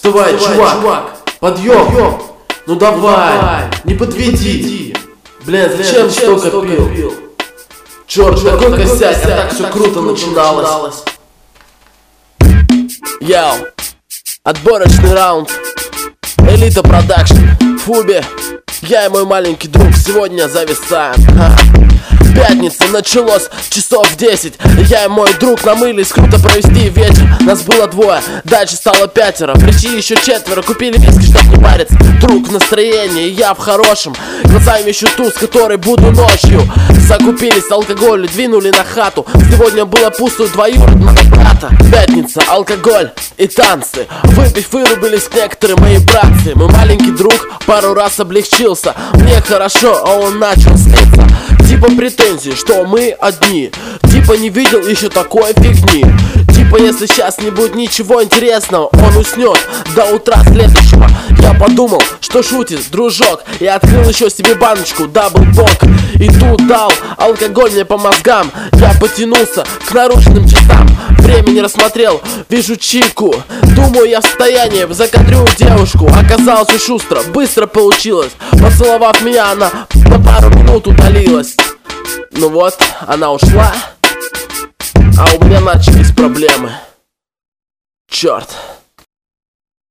Вставай, чувак, подъем. Ну давай, не подведи. Блин, зачем столько пил? Черт, какой косяк, а так все круто начиналось. Йоу, отборочный раунд. Элита продакшн, Фуби. Я и мой маленький друг сегодня зависаем. Пятница, началось часов 10. Я и мой друг намылись круто провести вечер. Нас было двое, дальше стало 5. Пришли еще 4, купили виски, чтоб не париться. Друг в настроении, я в хорошем. Глазами ищу ту, с которой буду ночью. Закупились алкоголь, двинули на хату. Сегодня было пусто у двоюродного брата. Пятница, алкоголь и танцы. Выпив, вырубились некоторые мои братцы. Мой маленький друг пару раз облегчился. Мне хорошо, а он начал сниться. Типа претензии, что мы одни. Типа не видел еще такой фигни. Типа если сейчас не будет ничего интересного, он уснет до утра следующего. Я подумал, что шутит дружок, и открыл еще себе баночку даблбок. И тут дал алкоголь мне по мозгам. Я потянулся к наручным часам. Время не рассмотрел, вижу чику. Думаю, я в состоянии закадрю девушку. Оказалось и шустро, быстро получилось. Поцеловав меня, она на пару минут удалилась. Ну вот, она ушла, а у меня начались проблемы. Черт.